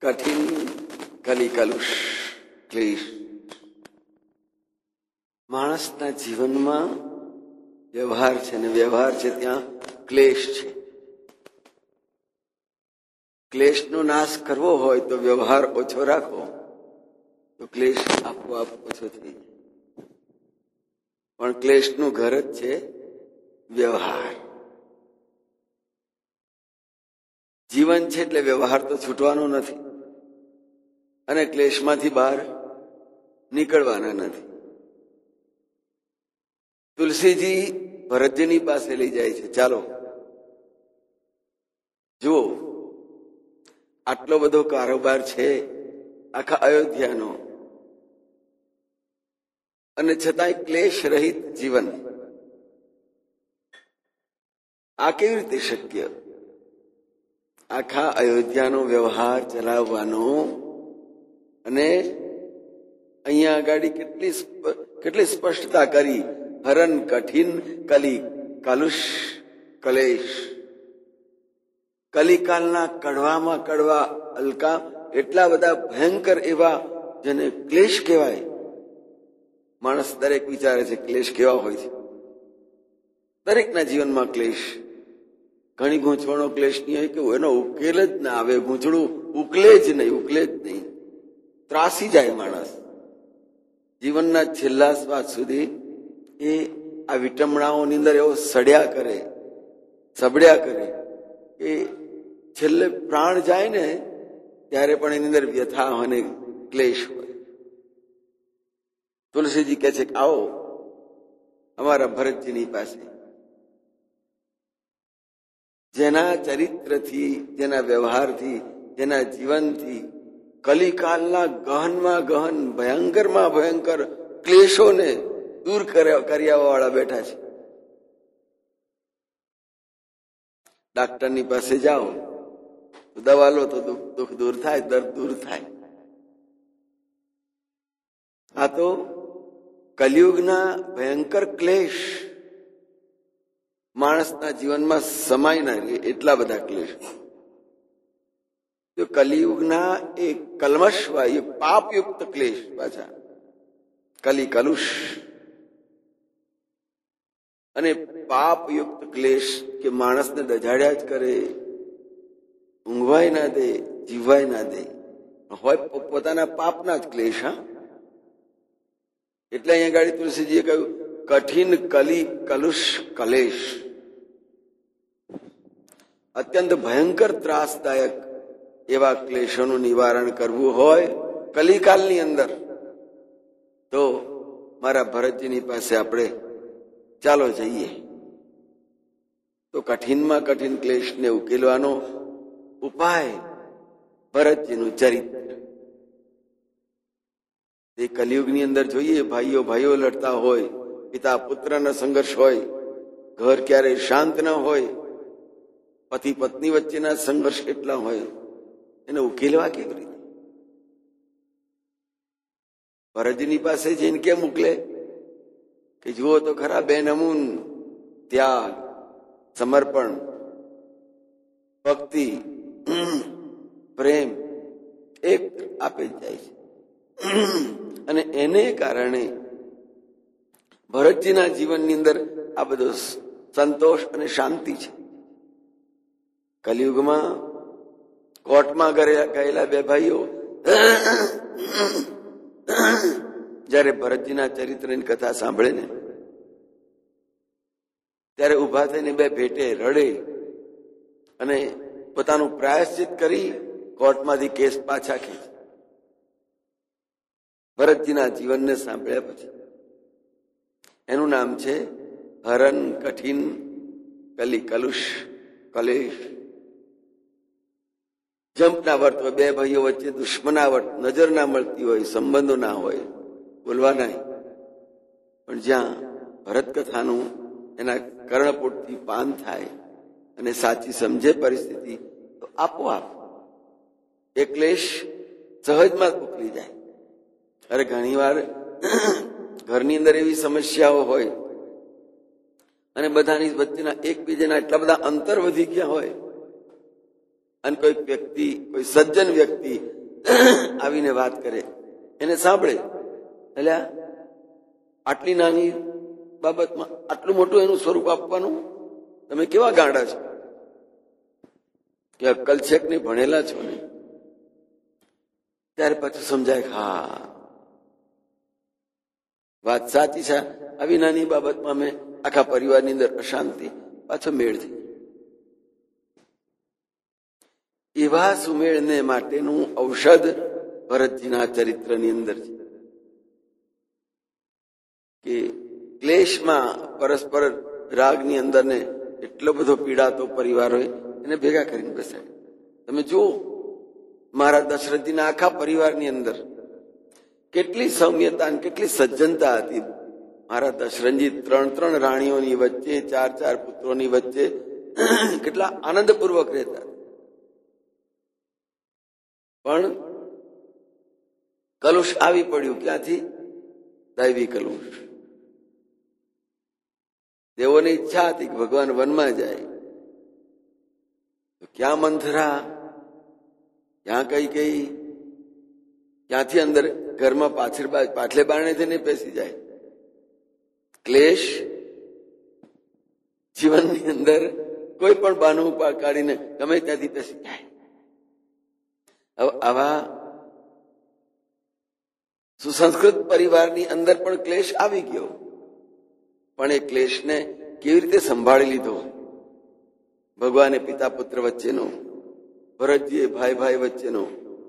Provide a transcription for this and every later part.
કઠિન કલિકલુષ ક્લેશ. માણસના જીવનમાં વ્યવહાર છે ને વ્યવહાર છે ત્યાં ક્લેશ છે. ક્લેશનો નાશ કરવો હોય તો વ્યવહાર ઓછો રાખો તો ક્લેશ આપોઆપ ઓછો થઈ જાય. પણ ક્લેશનું ઘર જ છે વ્યવહાર. જીવન છે એટલે વ્યવહાર તો છૂટવાનો નથી અને ક્લેશમાંથી બહાર નીકળવાના નથી. તુલસીજી ભરતજીની પાસે લઈ જાય છે, ચાલો જુઓ આટલો બધો કારોબાર છે આખા અયોધ્યાનો અને છતાંય ક્લેશ રહિત જીવન. આ કેવી રીતે શક્ય? આખા અયોધ્યાનો વ્યવહાર ચલાવવાનો અને અહીંયા આગળ કેટલી સ્પષ્ટતા કરી. હરન કઠિન કલી કલુષ કલેશ. કલિકાલના કડવામાં કડવા અલકા એટલા બધા ભયંકર એવા જેને ક્લેશ કહેવાય. માણસ દરેક વિચારે છે ક્લેશ કેવા હોય છે. દરેકના જીવનમાં ક્લેશ. ઘણી ગૂંચવણો ક્લેશની હોય કે એનો ઉકેલ જ ના આવે. ગૂંચળું ઉકલે જ નહીં. ત્રાસી જાય માણસ. જીવનના છેલ્લા શ્વાસ સુધી એ આ વિટમણાઓની અંદર એવો સડ્યા કરે કે છેલ્લે પ્રાણ જાય ને ત્યારે પણ એની અંદર વ્યથા અને ક્લેશ હોય. તુલસીજી કહે છે કે આવો અમારા ભરતજીની પાસે, જેના ચરિત્રથી, જેના વ્યવહારથી, જેના જીવનથી કલિકાલના ગહનમાં ગહન, ભયંકરમાં ભયંકર ક્લેશોને દૂર કર્યા વાળા બેઠા છે. ડાક્ટરની પાસે જાઓ દવા લો તો દુઃખ દૂર થાય, દર્દ દૂર થાય. આ તો કલિયુગના ભયંકર ક્લેશ માણસના જીવનમાં સમાય ના રહે એટલા બધા ક્લેશ. તો કલિયુગના એ કલ્મશવાય પાપયુક્ત ક્લેશ પાછા કલિકલુષ. અને પાપયુક્ત ક્લેશ કે માણસને દજાડ્યા જ કરે, ઊંઘવાય ના દે, જીવવાય ના દે. હોય પોતાના પાપના જ ક્લેશ. એટલે અહીંયા ગાડી તુલસીજીએ કહ્યું કઠિન કલી કલુષ કલેશ. અત્યંત ભયંકર ત્રાસદાયક એવા ક્લેશોનું નિવારણ કરવું હોય કલિકાલની અંદર તો મારા ભરતજીની પાસે આપણે ચાલો જઈએ. તો કઠિનમાં કઠિન ક્લેશને ઉકેલવાનો ઉપાય ભરતજીનું ચરિત્ર. એ કલિયુગની અંદર જોઈએ ભાઈઓ લડતા હોય, પિતા પુત્રના સંઘર્ષ હોય, ઘર ક્યારેય શાંત ન હોય, પતિ પત્ની વચ્ચેના સંઘર્ષ એટલા હોય, એને ઉકેલવા કેવી રીતે? ભરતજીની પાસે જઈને કેમ મોકલે કે જુઓ તો ખરા બેનમૂન ત્યાગ, સમર્પણ, ભક્તિ, પ્રેમ એક આપે જાય છે. અને એને કારણે ભરતજીના જીવનની અંદર આ બધો સંતોષ અને શાંતિ છે. કલિયુગમાં કોર્ટમાં ગયેલા બે ભાઈઓ જયારે ભરતજીના ચરિત્રની કથા સાંભળે ને ત્યારે ઉભા થઈને બે ભેટે રડે અને પોતાનું પ્રાયશ્ચિત કરી કોર્ટમાંથી કેસ પાછા ખેંચે. ભરતજીના જીવનને સાંભળ્યા પછી એનું નામ છે હરન કઠિન કલી કલુષ કલેશ. જંપના વર્ત હોય, બે ભાઈઓ વચ્ચે દુશ્મનાવટ, નજર ના મળતી હોય, સંબંધો ના હોય, બોલવા નહીં. પણ જ્યાં ભરત કથાનું એના કર્ણપુટથી પાન થાય અને સાચી સમજે પરિસ્થિતિ તો આપોઆપ એ ક્લેશ સહજમાં ઉકલી જાય. અરે ઘણી વાર ઘરની અંદર એવી સમસ્યાઓ હોય અને બધાની વચ્ચેના એકબીજાના એટલા બધા અંતર વધી ગયા હોય અને કોઈક વ્યક્તિ, કોઈ સજ્જન વ્યક્તિ આવીને વાત કરે, એને સાંભળે, એટલે આટલી નાની બાબતમાં આટલું મોટું એનું સ્વરૂપ આપવાનું, તમે કેવા ગાંડા છો, કે અક્કલ છે કે નહીં, ભણેલા છો ને? ત્યારે પાછું સમજાય, હા વાત સાચી છે, આવી નાની બાબતમાં મેં આખા પરિવારની અંદર અશાંતિ, પાછો મેળ થઈ. એવા સુમેળને માટેનું ઔષધ ભરતજીના ચરિત્રની અંદર છે કે ક્લેશમાં પરસ્પર રાગની અંદર ને એટલો બધો પીડાતો પરિવાર હોય, એને ભેગા કરીને બેસાડે. તમે જુઓ, મહારાજ દશરથજીના આખા પરિવારની અંદર કેટલી સૌમ્યતા અને કેટલી સજ્જનતા હતી. મહારાજ દશરથજી 3 રાણીઓની વચ્ચે, 4 પુત્રોની વચ્ચે કેટલા આનંદપૂર્વક રહેતા. પણ કલુષ આવી પડ્યું. ક્યાંથી? દૈવી કલુષ. દેવોની ઈચ્છા હતી કે ભગવાન વનમાં જાય, તો ક્યાં મંથરા, ક્યાં કઈ ક્યાંથી અંદર ઘરમાં પાછલે બારણે થઈને બેસી જાય. ક્લેશ જીવનની અંદર કોઈ પણ બહાનું કાઢીને ગમે ત્યાંથી બેસી જાય. હવે આવા સુસંસ્કૃત પરિવારની અંદર પણ ક્લેશ આવી ગયો, પણ એ ક્લેશને કેવી રીતે સંભાળી લીધો? ભગવાને પિતા પુત્ર વચ્ચેનો, ભરતજીએ ભાઈ ભાઈ વચ્ચેનો,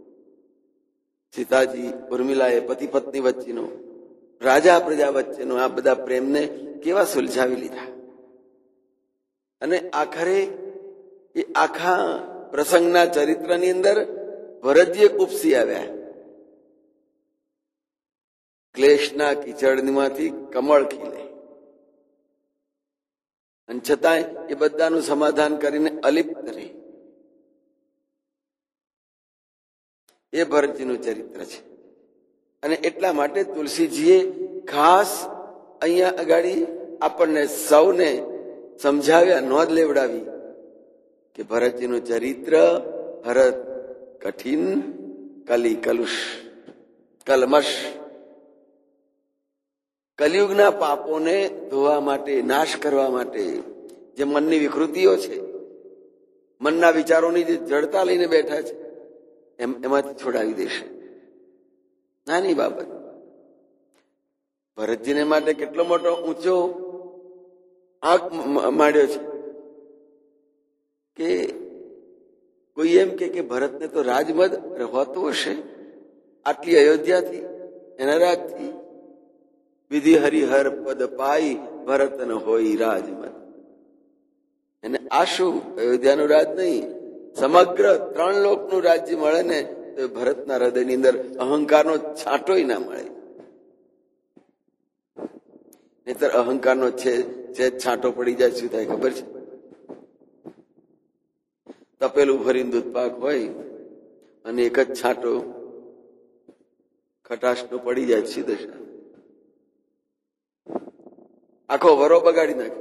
સીતાજી ઉર્મિલાએ પતિ પત્ની વચ્ચેનો, રાજા પ્રજા વચ્ચેનો, આ બધા પ્રેમને કેવા સુલઝાવી લીધા. અને આખરે એ આખા પ્રસંગના ચરિત્રની અંદર ભરતજીએ કુપસી આવ્યા. ક્લેશના કીચડમાંથી કમળ ખીલે, અને છતાંય એ બધાનું સમાધાન કરીને અલિપ્ત રહે. એ ભરતજીનું ચરિત્ર છે. અને એટલા માટે તુલસીજીએ ખાસ અહીંયા અગાડી આપણને સૌને સમજાવ્યા, નોંધ લેવડાવી કે ભરતજીનું ચરિત્ર, ભરત કઠિન, કલી કલુષ, કલમશ, કલિયુગના પાપોને ધોવા માટે, નાશ કરવા માટે, જે મનની વિકૃતિઓ છે, મનના વિચારોની જે જડતા લઈને બેઠા છે, એમાંથી છોડાવી દેશે. નાની બાબત. ભરતજીને માટે કેટલો મોટો ઊંચો આંક માંડ્યો છે કે કોઈ એમ કે ભરતને તો રાજમદ હોતું હશે, આટલી અયોધ્યાથી, એના રાજથી, વિધિ હરિહર પદ પાઈ ભરત ન હોય રાજમદ. એને આ શું? અયોધ્યાનું રાજ નહીં, સમગ્ર 3 લોકનું રાજ્ય મળે ને તો ભરતના હૃદયની અંદર અહંકારનો છાંટોય ના મળે. નહીતર અહંકારનો છે છાંટો પડી જાય, શું થાય ખબર છે? તપેલું ભરીને દૂધ પાક હોય અને એક જ છાંટો ખટાશનો પડી જાય, શું દશા? આખો વરો બગાડી નાખે.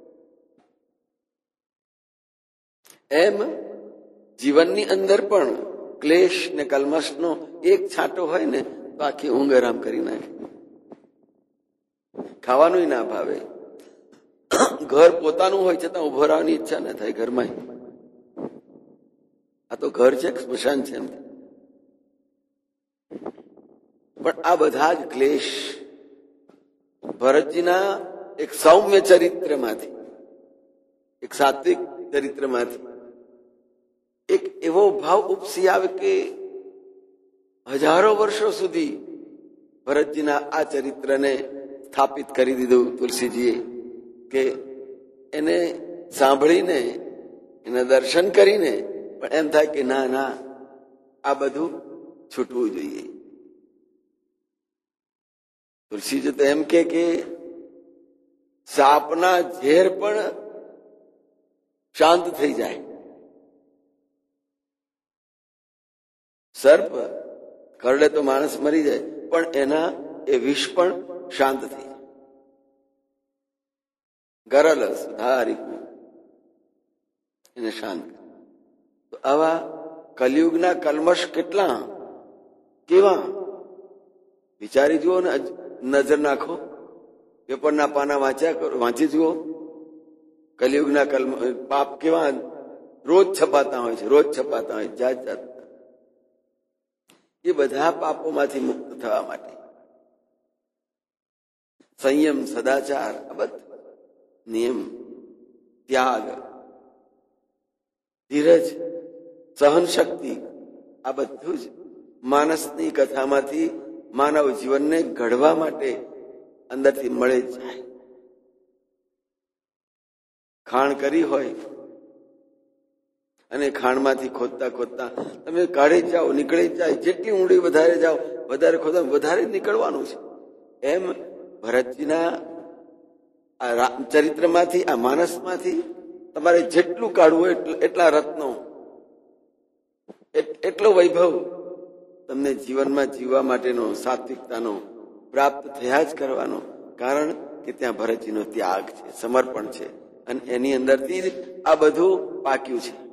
એમ જીવનની અંદર પણ ક્લેશ ને કલ્મશનો એક છાંટો હોય ને તો આખી ઊંઘ આરામ કરી નાખે. ખાવાનું ના ભાવે, ઘર પોતાનું હોય છતાં ઉભો રહેવાની ઈચ્છા ના થાય ઘરમાં. આ તો ઘર છે, સ્મશાન છે એમ. પણ આ બધા જ ક્લેશ ભરતજીના એક સૌમ્ય ચરિત્રમાંથી, એક સાત્વિક ચરિત્રમાંથી એક એવો ભાવ ઉપસી આવે કે હજારો વર્ષો સુધી ભરતજીના આ ચરિત્રને સ્થાપિત કરી દીધું તુલસીજીએ, કે એને સાંભળીને, એના દર્શન કરીને પણ એમ થાય કે ના ના, આ બધું છૂટવું જોઈએ. તુલસીજી તો એમ કે સાપના ઝેર પણ શાંત થઈ જાય, સર્પ કરડે તો માણસ મરી જાય, પણ એના એ વિષ પણ શાંત થઈ જાય. ગરલ સુધારી એને શાંત. તો આવા કલિયુગના કલ્મશ કેટલા કેવા વિચારી જુઓ ને, નજર નાખો, પેપરના પાના વાંચી જુઓ. કલિયુગના પાપ કેવા રોજ છપાતા હોય છે, રોજ છપાતા હોય જાત જાત. એ બધા પાપોમાંથી મુક્ત થવા માટે સંયમ, સદાચાર, આ બધા નિયમ, ત્યાગ, ધીરજ, સહન શક્તિ, આ બધું જ માનસની કથામાંથી માનવ જીવનને ઘડવા માટે અંદરથી મળે જ જાય. ખાણ કરી હોય અને ખાણમાંથી ખોદતા ખોદતા તમે કાઢી જ જાઓ, નીકળી જ જાય. જેટલી ઊંડી વધારે જાઓ, વધારે ખોદો, વધારે નીકળવાનું છે. એમ ભરતજીના આ ચરિત્રમાંથી, આ માનસમાંથી તમારે જેટલું કાઢવું એટલા રત્નો, એટલો વૈભવ તમને જીવનમાં જીવવા માટેનો, સાત્વિકતાનો પ્રાપ્ત થયા જ કરવાનો. કારણ કે ત્યાં ભરતજીનો ત્યાગ છે, સમર્પણ છે, અને એની અંદરથી જ આ બધું પાક્યું છે.